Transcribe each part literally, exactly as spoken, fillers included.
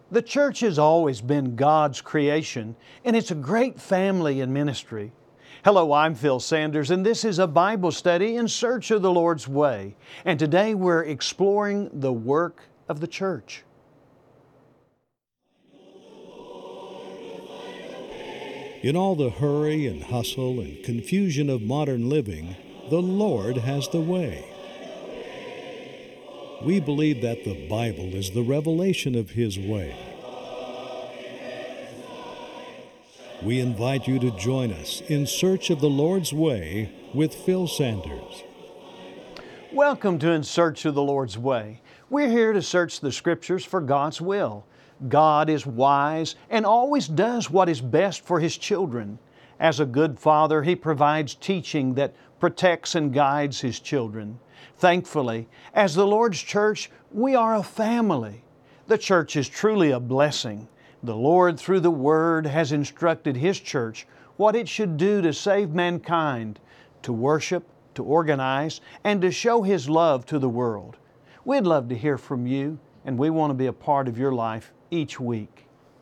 The church has always been God's creation, and it's a great family and ministry. Hello, I'm Phil Sanders, and this is a Bible study in search of the Lord's way. And today we're exploring the work of the church. In all the hurry and hustle and confusion of modern living, the Lord has the way. We believe that the Bible is the revelation of His way. We invite you to join us in search of the Lord's way with Phil Sanders. Welcome to In Search of the Lord's Way. We're here to search the Scriptures for God's will. God is wise and always does what is best for His children. As a good Father, He provides teaching that protects and guides His children. Thankfully, as the Lord's church, we are a family. The church is truly a blessing. The Lord, through the Word, has instructed His church what it should do to save mankind, to worship, to organize, and to show His love to the world. We'd love to hear from you, and we want to be a part of your life each week.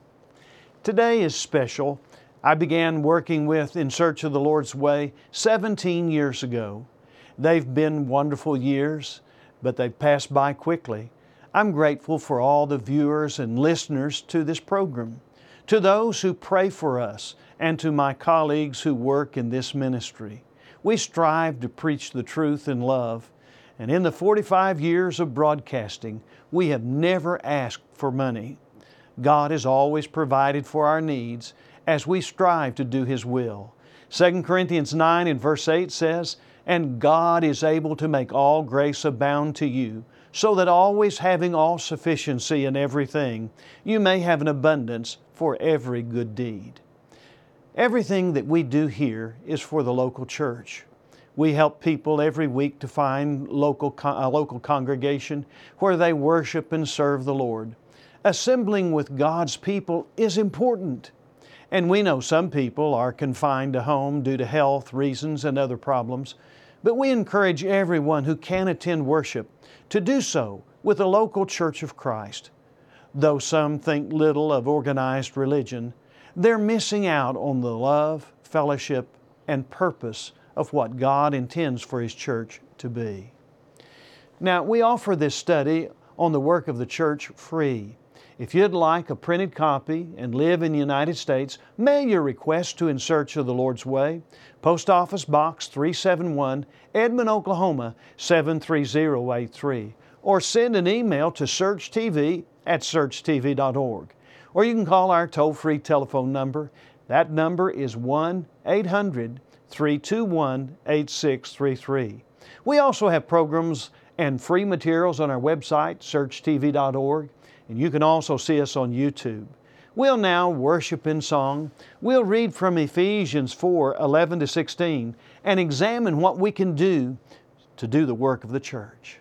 Today is special. I began working with In Search of the Lord's Way seventeen years ago. They've been wonderful years, but they've passed by quickly. I'm grateful for all the viewers and listeners to this program, to those who pray for us, and to my colleagues who work in this ministry. We strive to preach the truth in love, and in the forty-five years of broadcasting, we have never asked for money. God has always provided for our needs as we strive to do His will. Second Corinthians nine and verse eight says, "And God is able to make all grace abound to you, so that always having all sufficiency in everything, you may have an abundance for every good deed." Everything that we do here is for the local church. We help people every week to find local, a local congregation where they worship and serve the Lord. Assembling with God's people is important. And we know some people are confined to home due to health reasons and other problems, but we encourage everyone who can attend worship to do so with a local Church of Christ. Though some think little of organized religion, they're missing out on the love, fellowship, and purpose of what God intends for His church to be. Now, we offer this study on the work of the church free. If you'd like a printed copy and live in the United States, mail your request to In Search of the Lord's Way, Post Office Box three seventy-one, Edmond, Oklahoma seven three zero eight three, or send an email to search t v at search t v dot org. Or you can call our toll-free telephone number. That number is one eight hundred, three two one, eight six three three. We also have programs and free materials on our website, search t v dot org. And you can also see us on YouTube. We'll now worship in song. We'll read from Ephesians four, eleven to sixteen and examine what we can do to do the work of the church.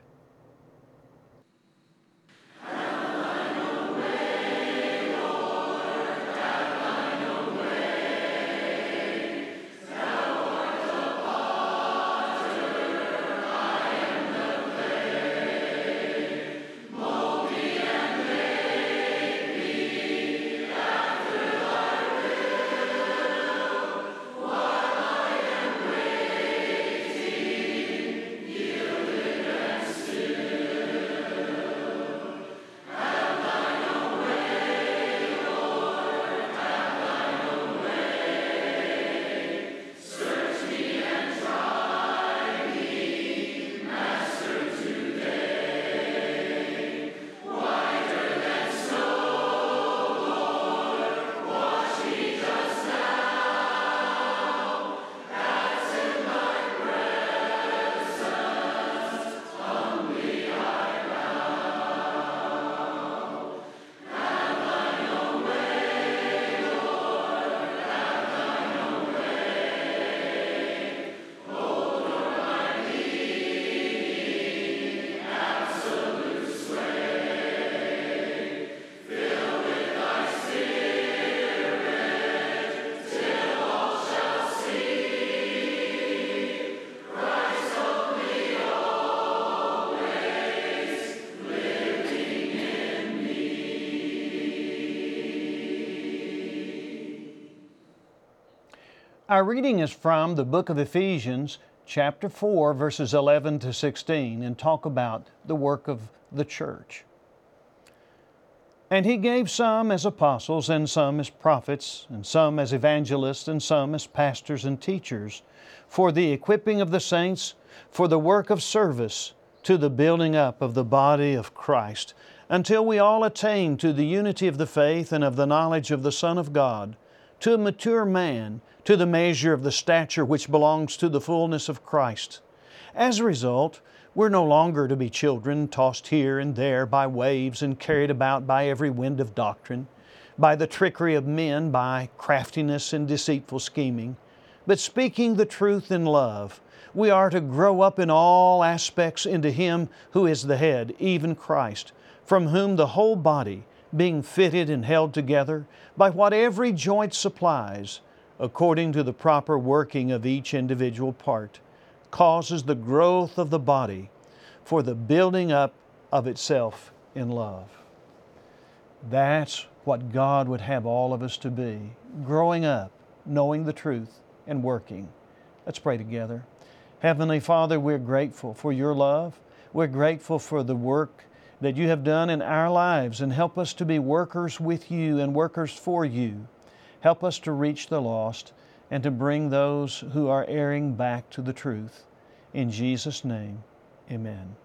Our reading is from the book of Ephesians, chapter four, verses eleven to sixteen, and talk about the work of the church. And He gave some as apostles, and some as prophets, and some as evangelists, and some as pastors and teachers, for the equipping of the saints, for the work of service, to the building up of the body of Christ, until we all attain to the unity of the faith and of the knowledge of the Son of God, to a mature man, to the measure of the stature which belongs to the fullness of Christ. As a result, we're no longer to be children tossed here and there by waves and carried about by every wind of doctrine, by the trickery of men, by craftiness and deceitful scheming, but speaking the truth in love, we are to grow up in all aspects into Him who is the head, even Christ, from whom the whole body, being fitted and held together by what every joint supplies, according to the proper working of each individual part, causes the growth of the body for the building up of itself in love. That's what God would have all of us to be, growing up, knowing the truth, and working. Let's pray together. Heavenly Father, we're grateful for Your love. We're grateful for the work that You have done in our lives, and help us to be workers with You and workers for You. Help us to reach the lost and to bring those who are erring back to the truth. In Jesus' name, amen.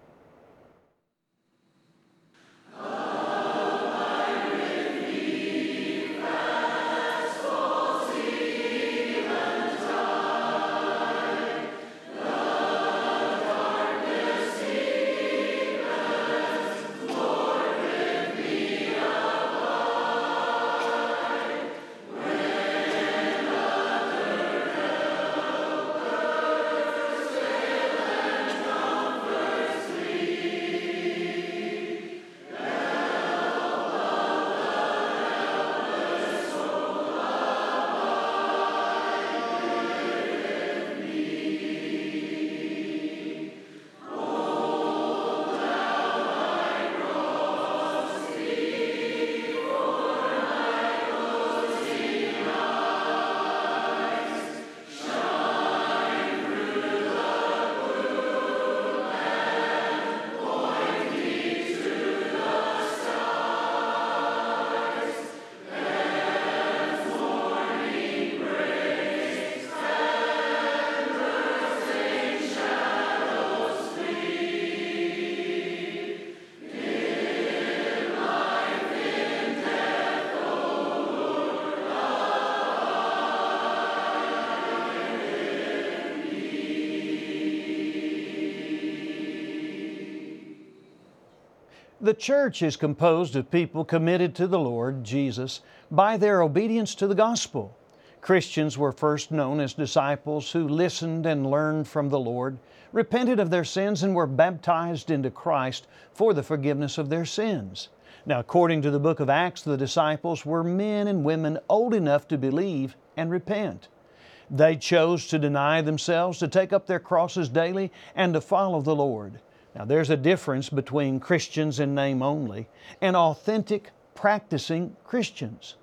The church is composed of people committed to the Lord Jesus by their obedience to the gospel. Christians were first known as disciples who listened and learned from the Lord, repented of their sins, and were baptized into Christ for the forgiveness of their sins. Now, according to the book of Acts, the disciples were men and women old enough to believe and repent. They chose to deny themselves, to take up their crosses daily, and to follow the Lord. Now, there's a difference between Christians in name only and authentic, practicing Christians.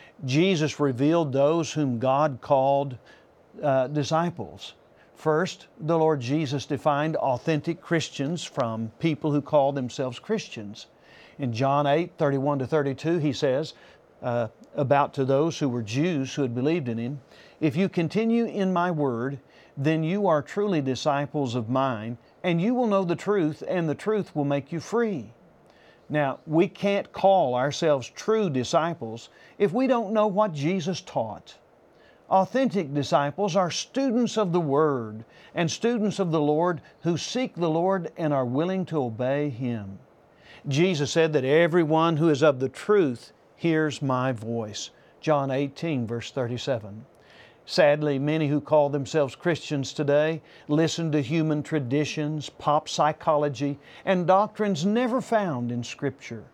Jesus revealed those whom God called uh, disciples. First, the Lord Jesus defined authentic Christians from people who call themselves Christians. In John eight, thirty-one to thirty-two, He says uh, about to those who were Jews who had believed in Him, "If you continue in My word, then you are truly disciples of mine, and you will know the truth, and the truth will make you free." Now, we can't call ourselves true disciples if we don't know what Jesus taught. Authentic disciples are students of the Word and students of the Lord who seek the Lord and are willing to obey Him. Jesus said that everyone who is of the truth hears My voice. John eighteen, verse thirty-seven. Sadly, many who call themselves Christians today listen to human traditions, pop psychology, and doctrines never found in Scripture.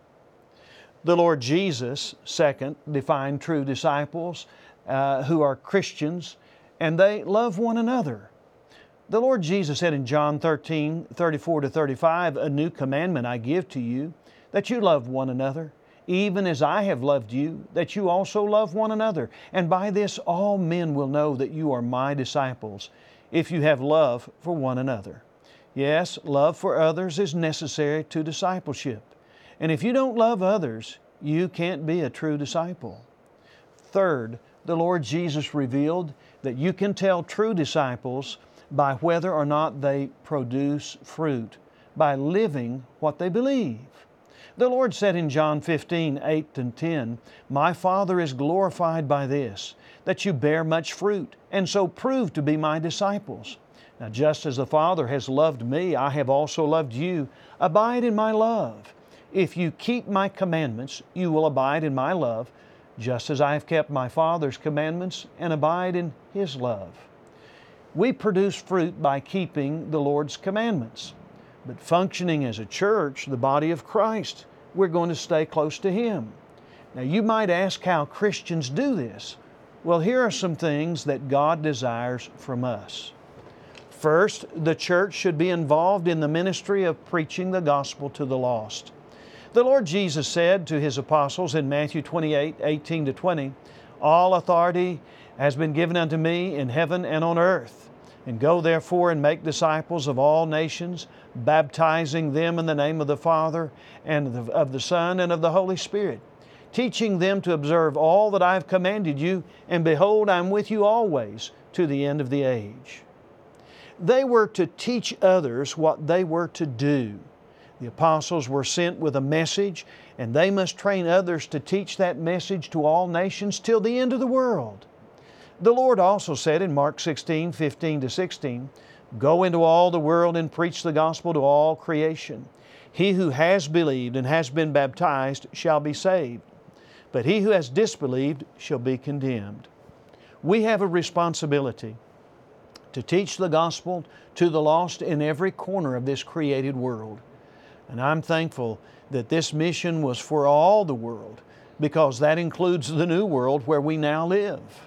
The Lord Jesus, second, defined true disciples uh, who are Christians, and they love one another. The Lord Jesus said in John thirteen, thirty-four to thirty-five, "A new commandment I give to you, that you love one another. even as I have loved you, that you also love one another. And by this all men will know that you are my disciples, if you have love for one another. Yes, love for others is necessary to discipleship. And if you don't love others, you can't be a true disciple. Third, the Lord Jesus revealed that you can tell true disciples by whether or not they produce fruit, by living what they believe. The Lord said in John fifteen, eight and ten, "My Father is glorified by this, that you bear much fruit, and so prove to be my disciples. Now just as the Father has loved me, I have also loved you. Abide in my love. If you keep my commandments, you will abide in my love, just as I have kept my Father's commandments and abide in His love." We produce fruit by keeping the Lord's commandments. But functioning as a church, the body of Christ, we're going to stay close to Him. Now you might ask how Christians do this. Well, here are some things that God desires from us. First, the church should be involved in the ministry of preaching the gospel to the lost. The Lord Jesus said to His apostles in Matthew twenty-eight, eighteen to twenty, "All authority has been given unto me in heaven and on earth. And go therefore and make disciples of all nations, baptizing them in the name of the Father and of the Son and of the Holy Spirit, teaching them to observe all that I have commanded you, and behold, I am with you always to the end of the age." They were to teach others what they were to do. The apostles were sent with a message, and they must train others to teach that message to all nations till the end of the world. The Lord also said in Mark sixteen, fifteen to sixteen, "Go into all the world and preach the gospel to all creation. He who has believed and has been baptized shall be saved, but he who has disbelieved shall be condemned." We have a responsibility to teach the gospel to the lost in every corner of this created world. And I'm thankful that this mission was for all the world, because that includes the new world where we now live.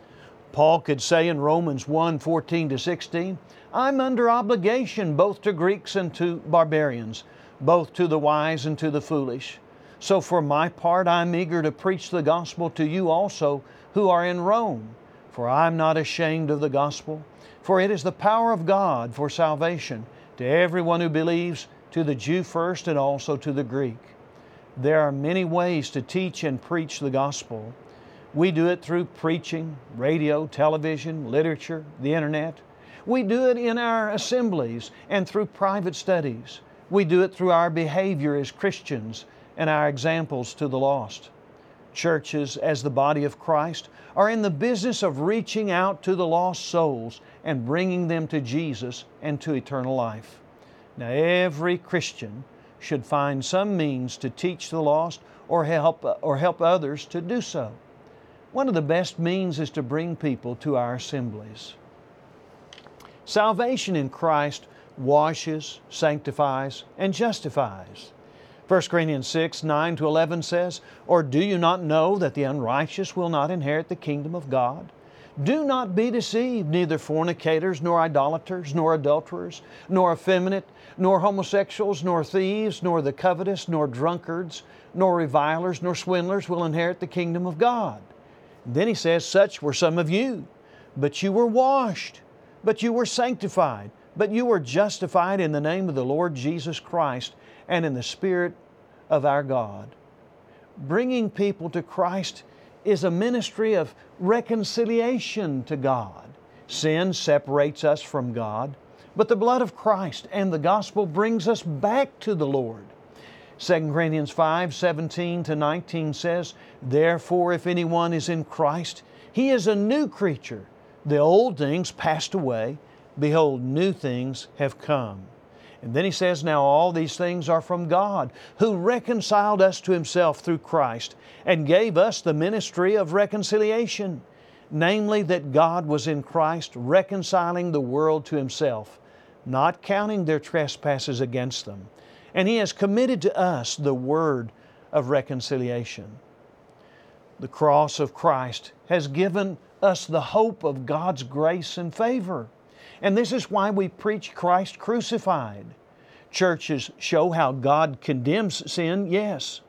Paul could say in Romans one, fourteen to sixteen, "I'm under obligation both to Greeks and to barbarians, both to the wise and to the foolish. So for my part I'm eager to preach the gospel to you also who are in Rome. For I'm not ashamed of the gospel, for it is the power of God for salvation to everyone who believes, to the Jew first and also to the Greek." There are many ways to teach and preach the gospel. We do it through preaching, radio, television, literature, the internet. We do it in our assemblies and through private studies. We do it through our behavior as Christians and our examples to the lost. Churches, as the body of Christ, are in the business of reaching out to the lost souls and bringing them to Jesus and to eternal life. Now, every Christian should find some means to teach the lost or help, or help others to do so. One of the best means is to bring people to our assemblies. Salvation in Christ washes, sanctifies, and justifies. First Corinthians six, nine to eleven says, "Or do you not know that the unrighteous will not inherit the kingdom of God? Do not be deceived, neither fornicators, nor idolaters, nor adulterers, nor effeminate, nor homosexuals, nor thieves, nor the covetous, nor drunkards, nor revilers, nor swindlers will inherit the kingdom of God." Then he says, "Such were some of you, but you were washed, but you were sanctified, but you were justified in the name of the Lord Jesus Christ and in the Spirit of our God." Bringing people to Christ is a ministry of reconciliation to God. Sin separates us from God, but the blood of Christ and the gospel brings us back to the Lord. Second Corinthians five, seventeen to nineteen says, "Therefore, if anyone is in Christ, he is a new creature. The old things passed away. Behold, new things have come." And then he says, "Now all these things are from God, who reconciled us to Himself through Christ, and gave us the ministry of reconciliation, namely that God was in Christ reconciling the world to Himself, not counting their trespasses against them. And He has committed to us the word of reconciliation." The cross of Christ has given us the hope of God's grace and favor. And this is why we preach Christ crucified. Churches show how God condemns sin, yes.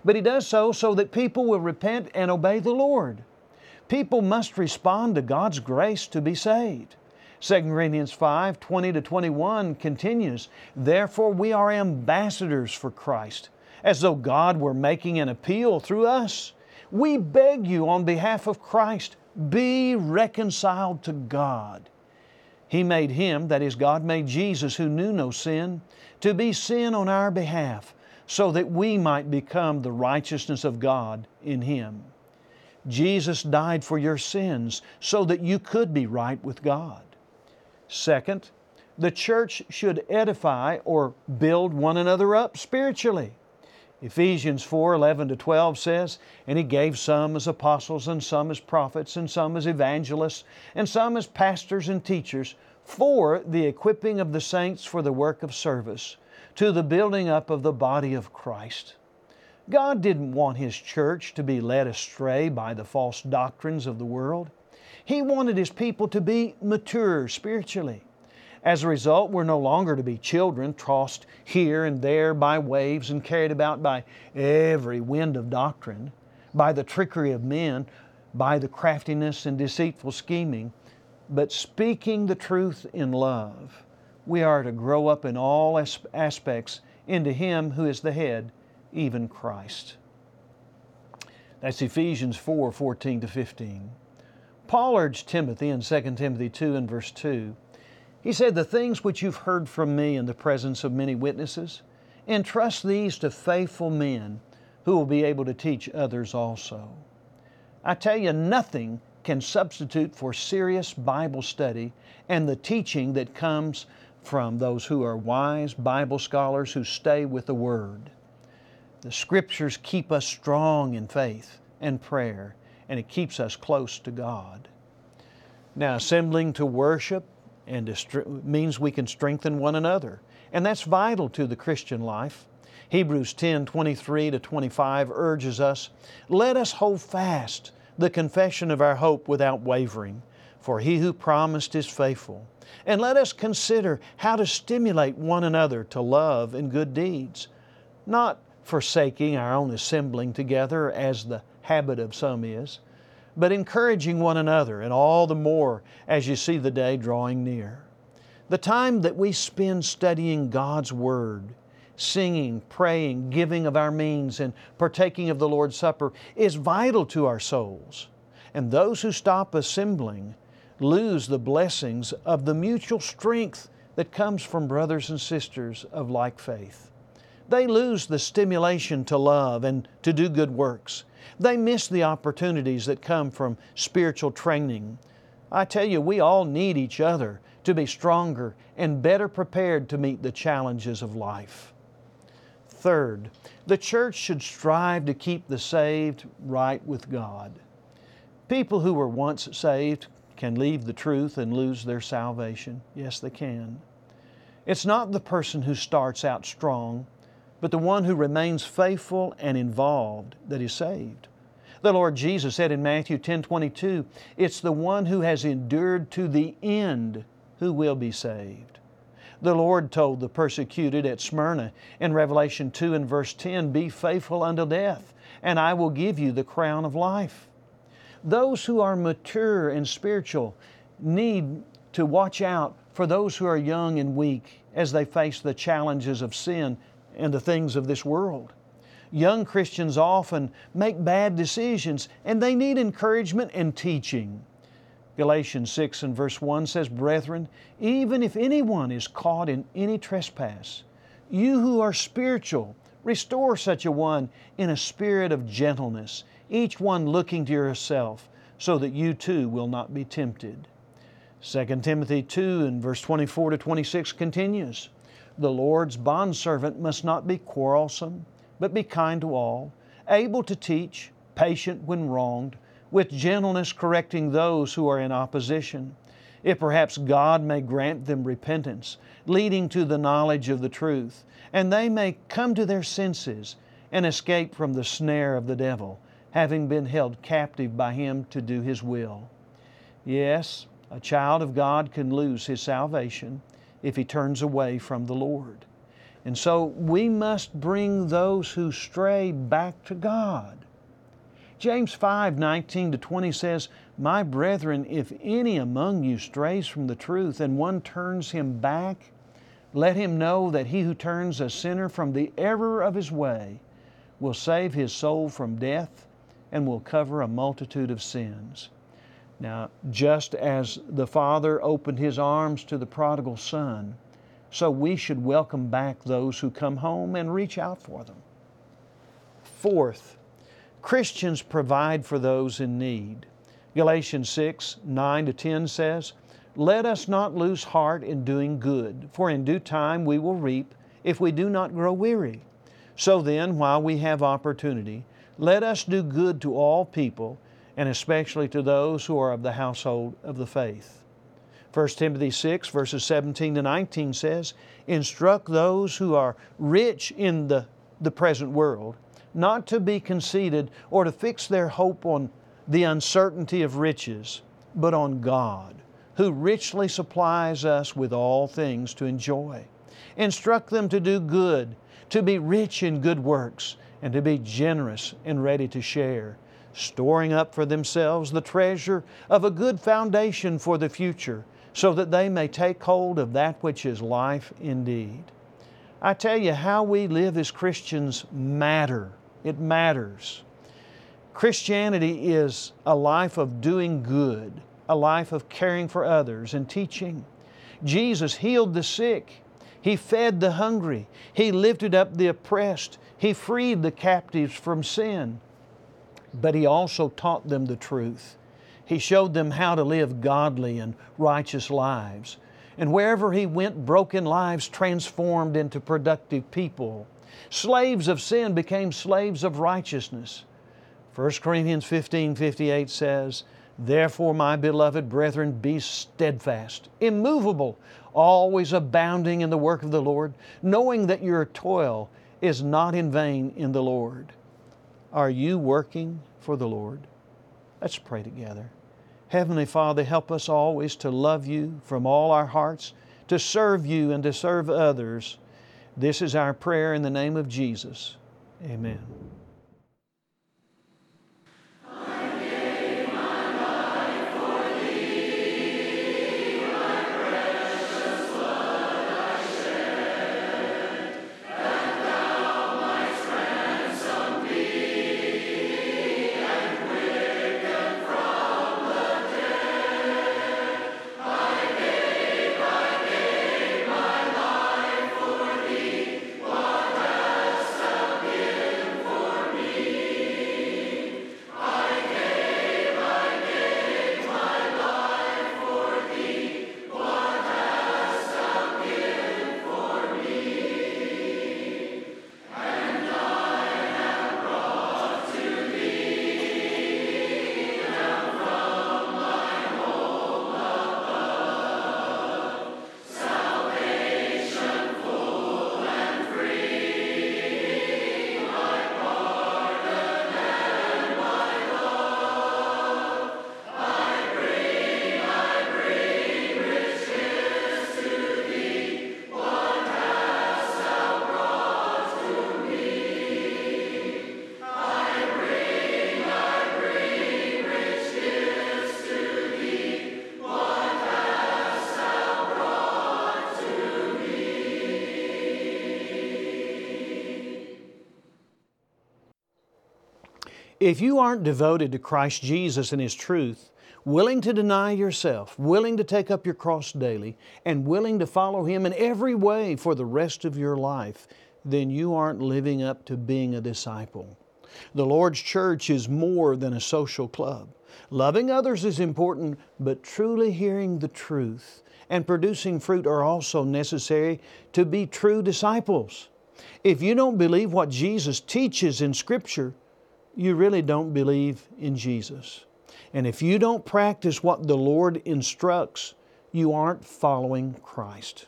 But He does so so that people will repent and obey the Lord. People must respond to God's grace to be saved. Second Corinthians five, twenty to twenty-one continues, "Therefore we are ambassadors for Christ, as though God were making an appeal through us. We beg you on behalf of Christ, be reconciled to God. He made Him," that is, God made Jesus, who knew no sin, "to be sin on our behalf, so that we might become the righteousness of God in Him." Jesus died for your sins so that you could be right with God. Second, the church should edify or build one another up spiritually. Ephesians four, eleven to twelve says, "And He gave some as apostles, and some as prophets, and some as evangelists, and some as pastors and teachers, for the equipping of the saints for the work of service, to the building up of the body of Christ." God didn't want His church to be led astray by the false doctrines of the world. He wanted His people to be mature spiritually. As a result, we're no longer to be children tossed here and there by waves and carried about by every wind of doctrine, by the trickery of men, by the craftiness and deceitful scheming, but speaking the truth in love. We are to grow up in all aspects into Him who is the head, even Christ. That's Ephesians four, fourteen to fifteen. Paul urged Timothy in Second Timothy two and verse two, he said, "The things which you've heard from me in the presence of many witnesses, entrust these to faithful men who will be able to teach others also." I tell you, nothing can substitute for serious Bible study and the teaching that comes from those who are wise Bible scholars who stay with the Word. The Scriptures keep us strong in faith and prayer, and it keeps us close to God. Now, assembling to worship and to means we can strengthen one another, and that's vital to the Christian life. Hebrews ten, twenty-three to twenty-five urges us, "Let us hold fast the confession of our hope without wavering, for He who promised is faithful. And let us consider how to stimulate one another to love and good deeds, not forsaking our own assembling together as the habit of some is, but encouraging one another, and all the more as you see the day drawing near." The time that we spend studying God's Word, singing, praying, giving of our means, and partaking of the Lord's Supper is vital to our souls. And those who stop assembling lose the blessings of the mutual strength that comes from brothers and sisters of like faith. They lose the stimulation to love and to do good works. They miss the opportunities that come from spiritual training. I tell you, we all need each other to be stronger and better prepared to meet the challenges of life. Third, the church should strive to keep the saved right with God. People who were once saved can leave the truth and lose their salvation. Yes, they can. It's not the person who starts out strong, but the one who remains faithful and involved that is saved. The Lord Jesus said in Matthew ten, twenty-two, "It's the one who has endured to the end who will be saved." The Lord told the persecuted at Smyrna in Revelation two and verse ten, "Be faithful unto death, and I will give you the crown of life." Those who are mature and spiritual need to watch out for those who are young and weak as they face the challenges of sin and the things of this world. Young Christians often make bad decisions, and they need encouragement and teaching. Galatians six and verse one says, "Brethren, even if anyone is caught in any trespass, you who are spiritual, restore such a one in a spirit of gentleness, each one looking to yourself, so that you too will not be tempted." Second Timothy two and verse twenty-four to twenty-six continues, "The Lord's bondservant must not be quarrelsome, but be kind to all, able to teach, patient when wronged, with gentleness correcting those who are in opposition, if perhaps God may grant them repentance, leading to the knowledge of the truth, and they may come to their senses and escape from the snare of the devil, having been held captive by him to do his will." Yes, a child of God can lose his salvation if he turns away from the Lord. And so we must bring those who stray back to God. James five, nineteen to twenty says, "My brethren, if any among you strays from the truth, and one turns him back, let him know that he who turns a sinner from the error of his way will save his soul from death and will cover a multitude of sins." Now, just as the Father opened His arms to the prodigal son, so we should welcome back those who come home and reach out for them. Fourth, Christians provide for those in need. Galatians six, nine to ten says, "Let us not lose heart in doing good, for in due time we will reap if we do not grow weary. So then, while we have opportunity, let us do good to all people, and especially to those who are of the household of the faith." First Timothy six, verses seventeen to nineteen says, "Instruct those who are rich in the, the present world, not to be conceited or to fix their hope on the uncertainty of riches, but on God, who richly supplies us with all things to enjoy. Instruct them to do good, to be rich in good works, and to be generous and ready to share, storing up for themselves the treasure of a good foundation for the future, so that they may take hold of that which is life indeed." I tell you, how we live as Christians matter. It matters. Christianity is a life of doing good, a life of caring for others and teaching. Jesus healed the sick. He fed the hungry. He lifted up the oppressed. He freed the captives from sin. But He also taught them the truth. He showed them how to live godly and righteous lives. And wherever He went, broken lives transformed into productive people. Slaves of sin became slaves of righteousness. First Corinthians fifteen fifty-eight says, "Therefore, my beloved brethren, be steadfast, immovable, always abounding in the work of the Lord, knowing that your toil is not in vain in the Lord." Are you working for the Lord? Let's pray together. Heavenly Father, help us always to love You from all our hearts, to serve You and to serve others. This is our prayer in the name of Jesus. Amen. If you aren't devoted to Christ Jesus and His truth, willing to deny yourself, willing to take up your cross daily, and willing to follow Him in every way for the rest of your life, then you aren't living up to being a disciple. The Lord's church is more than a social club. Loving others is important, but truly hearing the truth and producing fruit are also necessary to be true disciples. If you don't believe what Jesus teaches in Scripture, you really don't believe in Jesus. And if you don't practice what the Lord instructs, you aren't following Christ.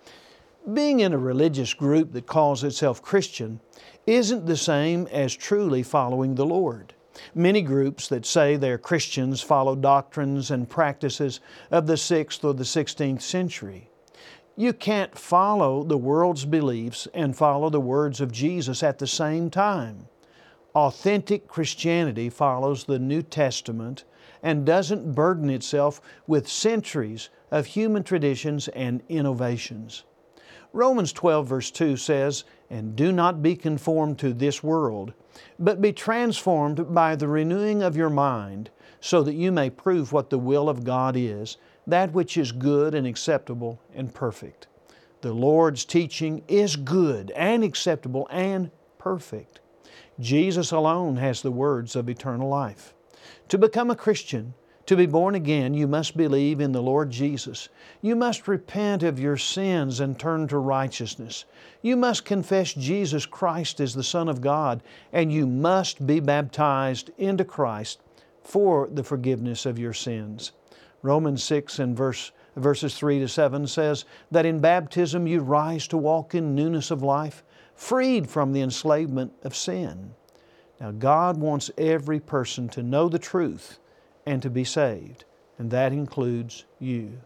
Being in a religious group that calls itself Christian isn't the same as truly following the Lord. Many groups that say they're Christians follow doctrines and practices of the sixth or the sixteenth century. You can't follow the world's beliefs and follow the words of Jesus at the same time. Authentic Christianity follows the New Testament and doesn't burden itself with centuries of human traditions and innovations. Romans twelve verse two says, "And do not be conformed to this world, but be transformed by the renewing of your mind, so that you may prove what the will of God is, that which is good and acceptable and perfect." The Lord's teaching is good and acceptable and perfect. Jesus alone has the words of eternal life. To become a Christian, to be born again, you must believe in the Lord Jesus. You must repent of your sins and turn to righteousness. You must confess Jesus Christ as the Son of God, and you must be baptized into Christ for the forgiveness of your sins. Romans six and verse, verses three to seven says that in baptism you rise to walk in newness of life, freed from the enslavement of sin. Now God wants every person to know the truth and to be saved, and that includes you.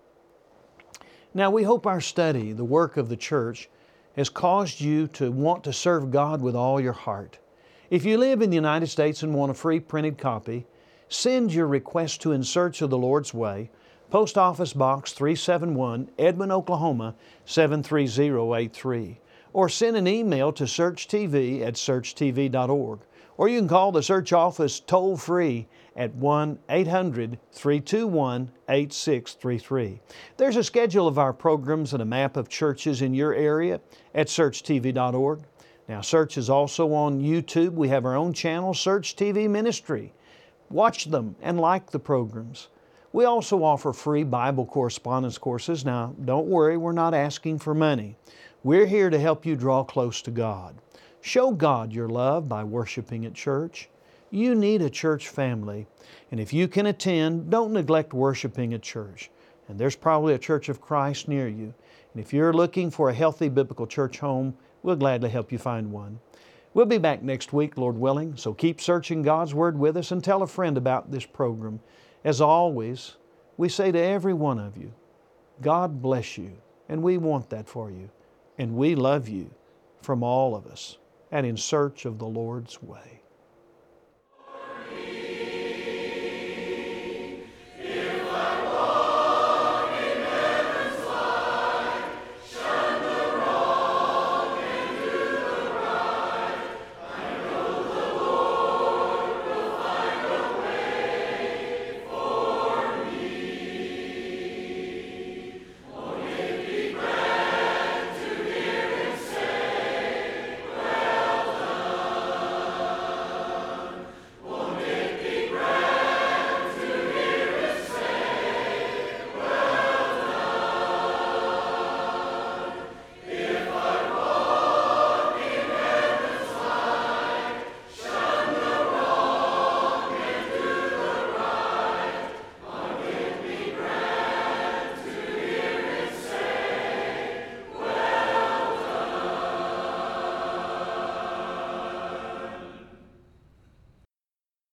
Now we hope our study, the work of the church, has caused you to want to serve God with all your heart. If you live in the United States and want a free printed copy, send your request to In Search of the Lord's Way, Post Office Box three seventy-one, Edmond, Oklahoma seven three zero eight three. Or send an email to search T V at search T V dot org. Or you can call the Search office toll-free at one eight hundred, three two one, eight six three three. There's a schedule of our programs and a map of churches in your area at search T V dot org. Now, Search is also on YouTube. We have our own channel, Search T V Ministry. Watch them and like the programs. We also offer free Bible correspondence courses. Now, don't worry, we're not asking for money. We're here to help you draw close to God. Show God your love by worshiping at church. You need a church family, and if you can attend, don't neglect worshiping at church. And there's probably a Church of Christ near you. And if you're looking for a healthy biblical church home, we'll gladly help you find one. We'll be back next week, Lord willing, so keep searching God's Word with us and tell a friend about this program. As always, we say to every one of you, God bless you, and we want that for you. And we love you from all of us at In Search of the Lord's Way.